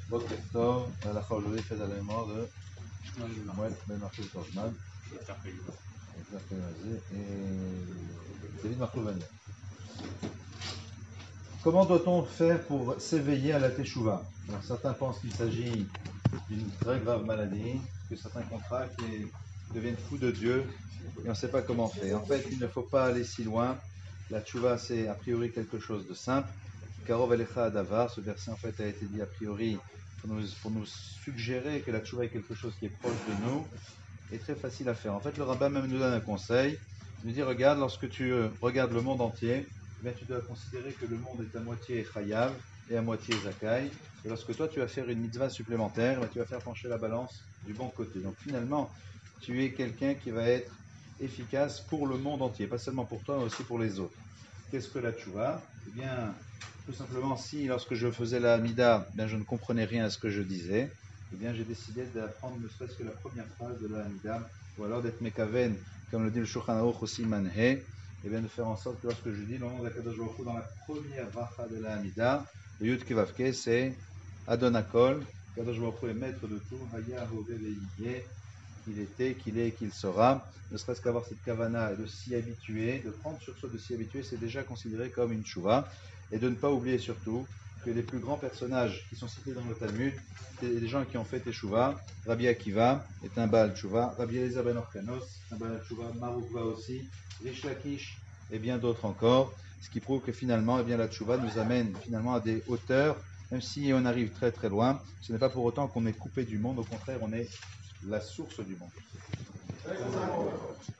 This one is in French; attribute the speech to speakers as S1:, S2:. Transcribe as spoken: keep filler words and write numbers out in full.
S1: Boker Tov, l'halakha aujourd'hui fait à la mémoire de Shmuel Ben Marcoul Tozman, et David Marcoul Vanier. Comment doit-on faire pour s'éveiller à la Teshuvah? Alors, certains pensent qu'il s'agit d'une très grave maladie, que certains contractent et deviennent fous de Dieu, et on ne sait pas comment faire. En fait, il ne faut pas aller si loin. La Teshuvah, c'est a priori quelque chose de simple. Karov Elecha Adavar, ce verset en fait a été dit a priori pour nous, pour nous suggérer que la Teshuvah est quelque chose qui est proche de nous et très facile à faire. En fait, le rabbin même nous donne un conseil. Il nous dit, regarde, lorsque tu euh, regardes le monde entier, eh bien, tu dois considérer que le monde est à moitié chayav et à moitié zakai. Et lorsque toi, tu vas faire une mitzvah supplémentaire, eh bien, tu vas faire pencher la balance du bon côté. Donc finalement, tu es quelqu'un qui va être efficace pour le monde entier, pas seulement pour toi, mais aussi pour les autres. Qu'est-ce que la tchouva? Eh bien, tout simplement, si lorsque je faisais la Hamida, eh bien, je ne comprenais rien à ce que je disais, eh bien, j'ai décidé d'apprendre ne serait-ce que la première phrase de la Hamida, ou alors d'être mekaven, comme le dit le Shulchan Aruch aussi manhe, eh bien, de faire en sorte que lorsque je dis le nom d'Akadosh Baruch Hu dans la première bracha de la Hamida, le Yud Kevavke, c'est Adonakol, Akadosh Baruch Hu est maître de tout, Haya Hove Ve'yeh, qu'il était, qu'il est et qu'il sera, ne serait-ce qu'avoir cette kavana et de s'y habituer, de prendre sur soi de s'y habituer, c'est déjà considéré comme une tchouva, et de ne pas oublier surtout que les plus grands personnages qui sont cités dans le Talmud, c'est des gens qui ont fait tchouva. Rabbi Akiva est un Baal tchouva, Rabbi Eliezer ben Orkanos, un Baal tchouva, Marukva aussi, Rish Lakish et bien d'autres encore, ce qui prouve que finalement, eh bien, la tchouva nous amène finalement à des hauteurs, même si on arrive très très loin, ce n'est pas pour autant qu'on est coupé du monde, au contraire, on est la source du monde.